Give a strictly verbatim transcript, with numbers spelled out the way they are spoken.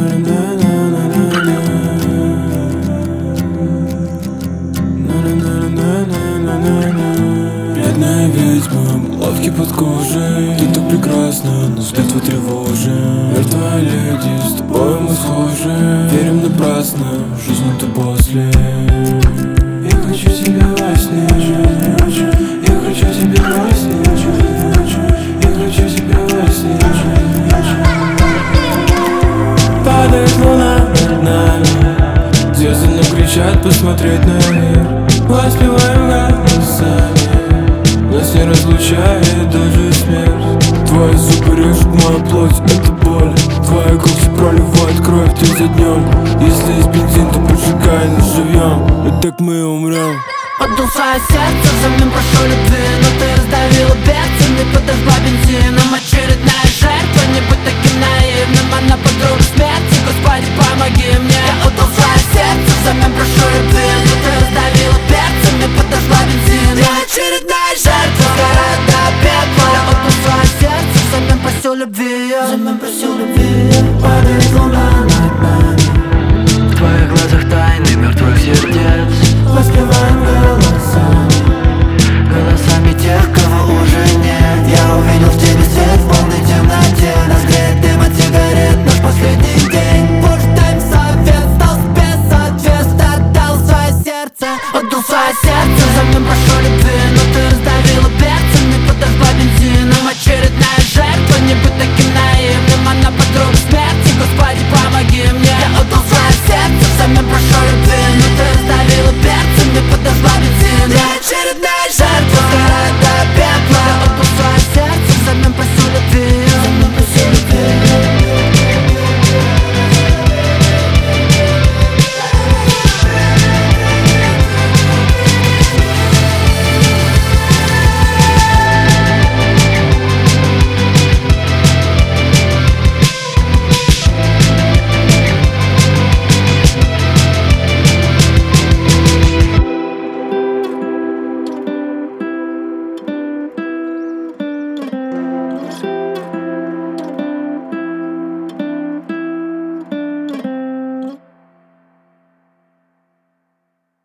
Бедная ведьма, лавки под кожей. Ты так прекрасна, но взгляд твой тревожен. Мертвая леди, с тобой мы схожи. Верим напрасно, в жизнь это после. Я хочу тебя во сне, я хочу тебя во сне, я хочу тебя во сне. Падает луна над нами, звезды нам кричат посмотреть наверх. Воспеваем голосами, нас не разлучает даже смерть. Твои зубы режут мою плоть, это боль. Твои когти проливают кровь день за днем. Если есть бензин, то поджигай, нас живьем, и так мы умрем. Отдал свое сердце, взамен прошу любви, но ты раздавила бедствие, подожгла бензином. Очередная жертва, не будь таким наивным, она подруга.